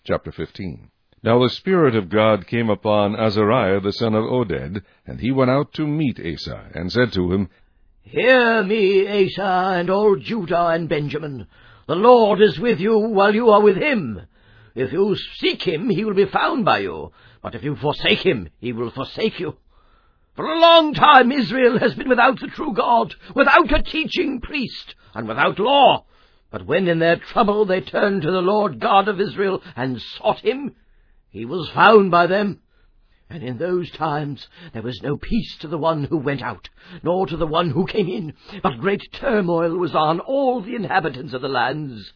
Chapter 15. Now the Spirit of God came upon Azariah the son of Oded, and he went out to meet Asa, and said to him, Hear me, Asa, and all Judah and Benjamin. The Lord is with you while you are with him. If you seek him, he will be found by you. But if you forsake him, he will forsake you. For a long time Israel has been without the true God, without a teaching priest, and without law. But when in their trouble they turned to the Lord God of Israel and sought him, he was found by them. And in those times there was no peace to the one who went out, nor to the one who came in, but great turmoil was on all the inhabitants of the lands.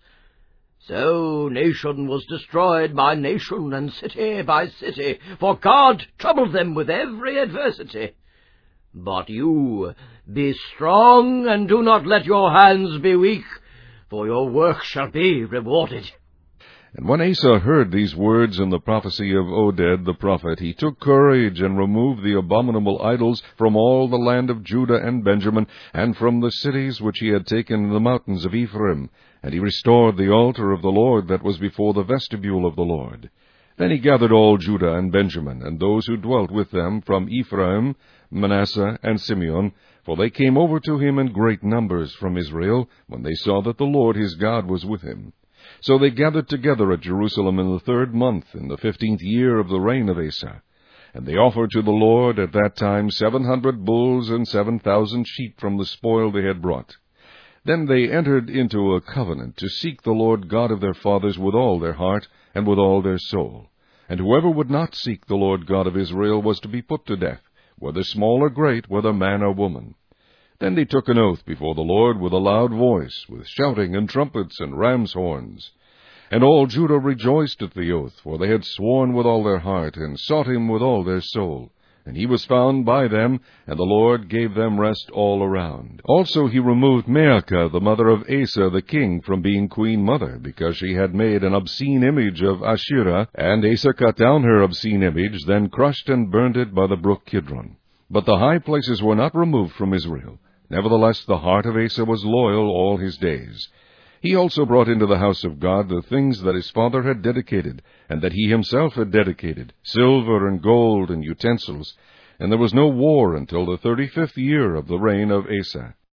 So nation was destroyed by nation, and city by city, for God troubled them with every adversity. But you, be strong, and do not let your hands be weak, for your work shall be rewarded. And when Asa heard these words in the prophecy of Oded the prophet, he took courage and removed the abominable idols from all the land of Judah and Benjamin, and from the cities which he had taken in the mountains of Ephraim. And he restored the altar of the Lord that was before the vestibule of the Lord. Then he gathered all Judah and Benjamin, and those who dwelt with them from Ephraim, Manasseh, and Simeon, for they came over to him in great numbers from Israel, when they saw that the Lord his God was with him. So they gathered together at Jerusalem in the 3rd month, in the 15th year of the reign of Asa. And they offered to the Lord at that time 700 bulls and 7,000 sheep from the spoil they had brought. Then they entered into a covenant to seek the Lord God of their fathers with all their heart and with all their soul. And whoever would not seek the Lord God of Israel was to be put to death, whether small or great, whether man or woman. Then they took an oath before the Lord with a loud voice, with shouting and trumpets and ram's horns. And all Judah rejoiced at the oath, for they had sworn with all their heart, and sought him with all their soul. And he was found by them, and the Lord gave them rest all around. Also he removed Maacah, the mother of Asa the king, from being queen mother, because she had made an obscene image of Asherah, and Asa cut down her obscene image, then crushed and burned it by the brook Kidron. But the high places were not removed from Israel. Nevertheless the heart of Asa was loyal all his days. He also brought into the house of God the things that his father had dedicated, and that he himself had dedicated, silver and gold and utensils. And there was no war until the 35th year of the reign of Asa.